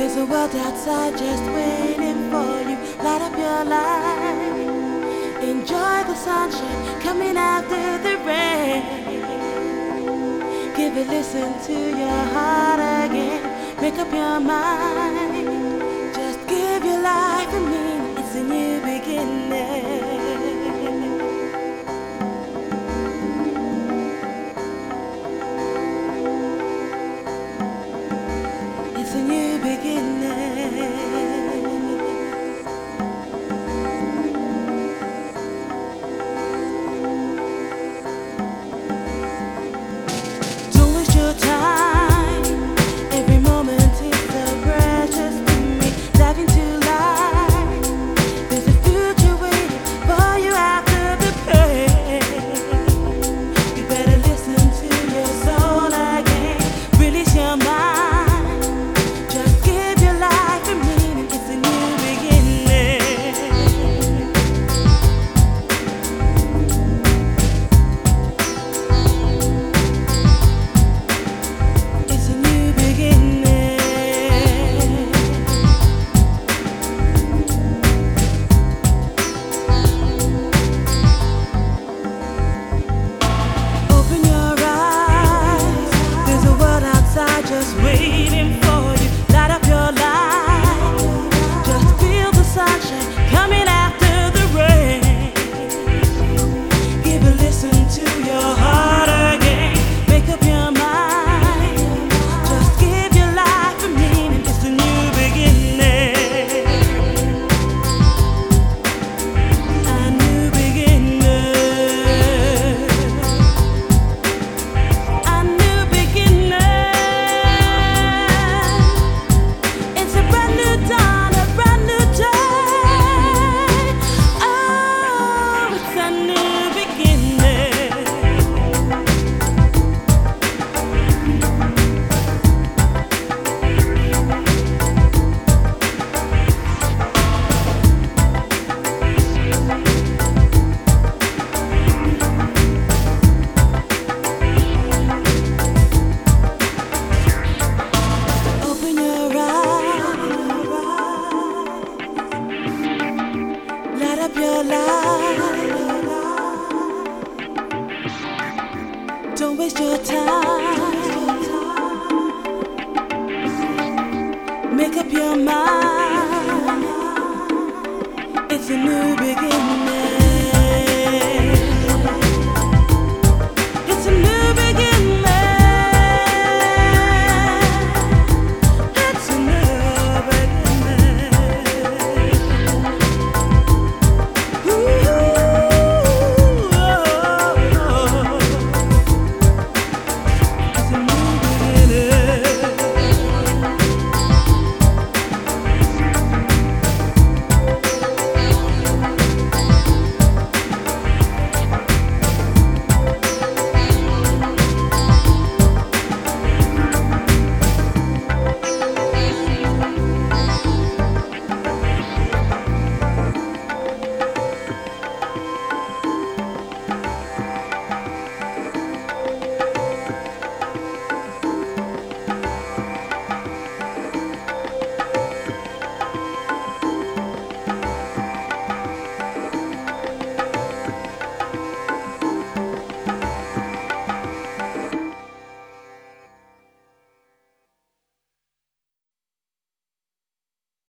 There's a world outside just waiting for you. Light up your life. Enjoy the sunshine coming after the rain. Give a listen to your heart again. Make up your mind. Just give your life a meaning. It's a new beginning. It's a new beginning. Don't waste your time. Every moment is so precious to me. Dive into life. There's a future waiting for you after the pain. You better listen to your soul again. Release your mind. Just give your life a meaning. It's a new beginning. It's a new beginning. Open your eyes. There's a world outside just waiting for you. Light up your life. Just feel the sunshine coming after the rain. Give a listen to your heart again. Make up your mind. Just give your life a meaning. It's a new beginning. A new beginning. A new beginning. It's a brand new dawn, a brand new day. Oh, it's a new beginning. Open your eyes. Light up your life. Don't waste your time. Make up your mind. It's a new beginning.